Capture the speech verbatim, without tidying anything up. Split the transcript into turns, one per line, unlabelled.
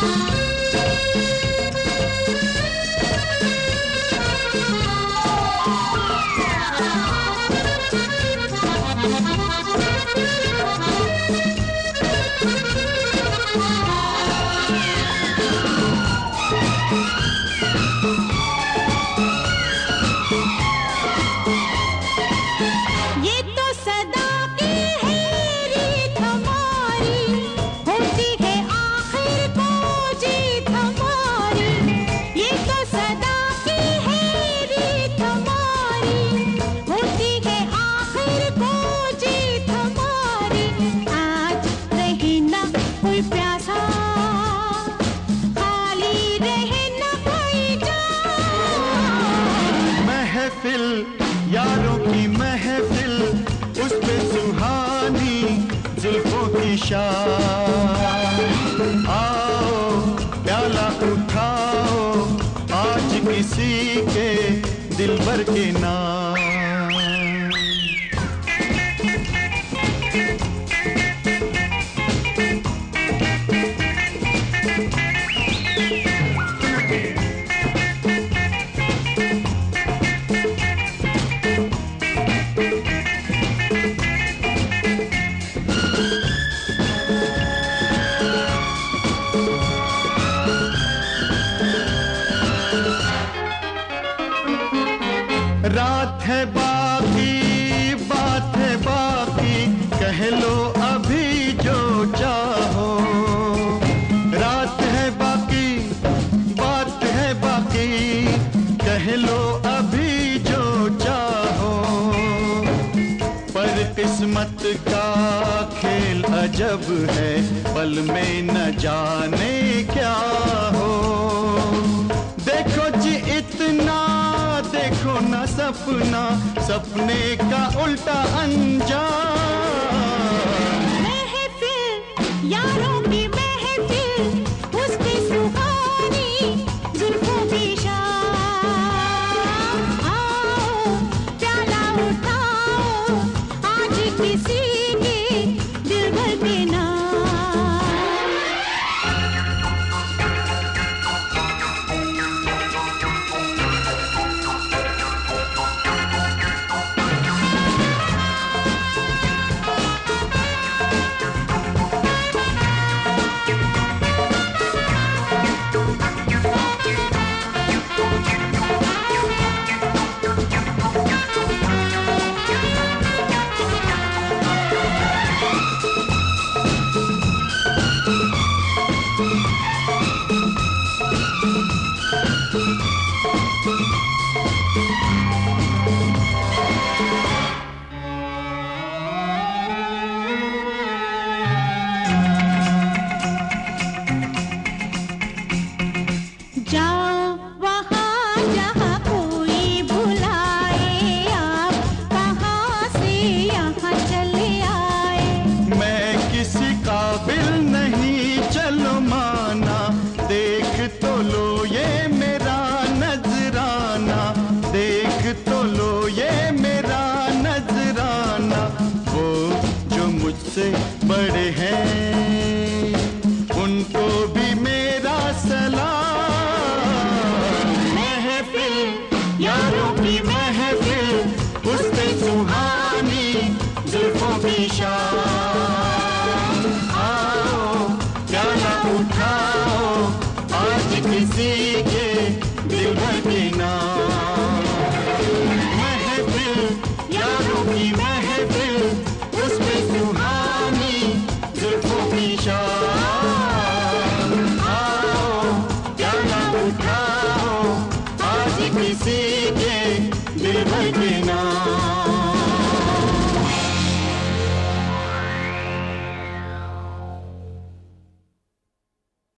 यारों की महफिल, उस पे सुहानी जुल्फों की शान। आओ प्याला उठाओ, आज किसी के दिलबर के नाम। रात है बाकी, बात है बाकी, कह लो अभी जो चाहो। रात है बाकी, बात है बाकी, कह लो अभी जो चाहो। पर किस्मत का खेल अजब है, पल में न जाने क्या हो। देखो जी इतना, देखो ना सपना, सपने का उल्टा अंजाम।
महफिल यारों की महफिल, उस पे सुहानी जुल्फों की शान। आओ प्याला उठाओ, आज किसी के दिलबर के नाम।
से बड़े हैं उनको भी मेरा सलाम। महफिल यारों की महफिल, उस पे सुहानी जुल्फों की शान। आओ प्याला उठाओ, आज किसी के दिलबर की